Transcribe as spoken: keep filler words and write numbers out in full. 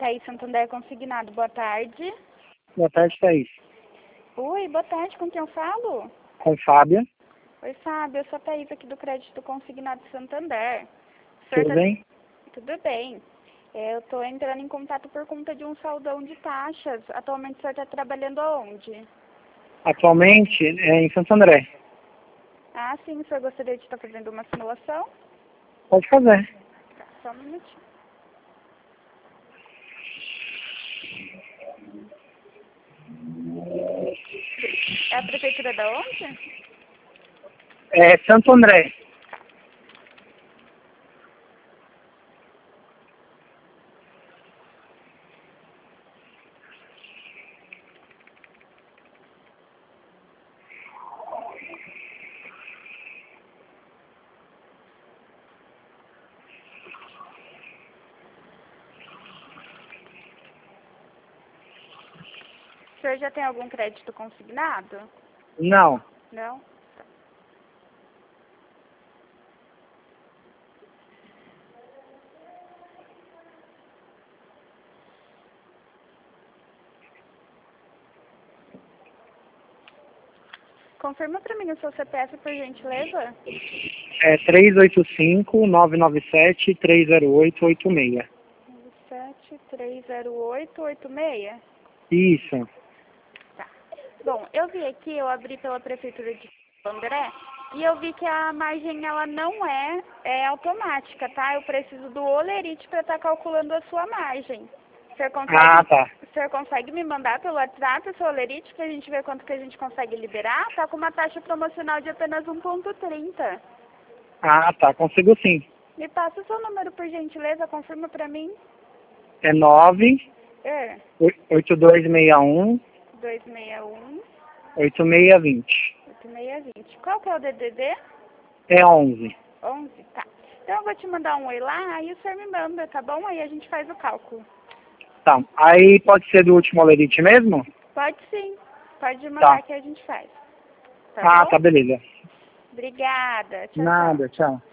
Thaís Santander consignado, boa tarde. Boa tarde, Thaís. Oi, boa tarde, com quem eu falo? Com Fábia. Oi, Fábio, eu sou a Thaís aqui do Crédito Consignado Santander. O senhor Tudo tá- bem? Tudo bem. É, eu estou entrando em contato por conta de um saldão de taxas. Atualmente o senhor está trabalhando aonde? Atualmente é em Santo André. Ah, sim, o senhor gostaria de estar fazendo uma simulação? Pode fazer. Tá, só um minutinho. É a prefeitura da onde? É Santo André. O senhor já tem algum crédito consignado? Não. Não? Confirma para mim o seu C P F, por gentileza. É três oito cinco, nove nove sete, três zero oito, oito seis. sete três zero oito oito seis. Isso. Tá. Bom, eu vi aqui, eu abri pela prefeitura de Santo André e eu vi que a margem ela não é, é automática, tá? Eu preciso do Olerite para estar calculando a sua margem. O senhor consegue, Ah, tá. o senhor consegue me mandar pelo WhatsApp o seu Olerite para a gente ver quanto que a gente consegue liberar? Tá com uma taxa promocional de apenas um vírgula trinta. Ah, tá. Consigo sim. Me passa o seu número, por gentileza, confirma para mim. É nove É, oito dois seis um, dois seis um, oito seis dois zero. oito seis dois zero. Qual que é o D D D? É onze. onze, tá. Então eu vou te mandar um oi lá, aí o senhor me manda, tá bom? Aí a gente faz o cálculo. Tá. Aí pode ser do último Olerite mesmo? Pode sim, pode mandar Tá. que a gente faz. Tá Ah, bom? tá, beleza. Obrigada, tchau, tchau. Nada, tchau.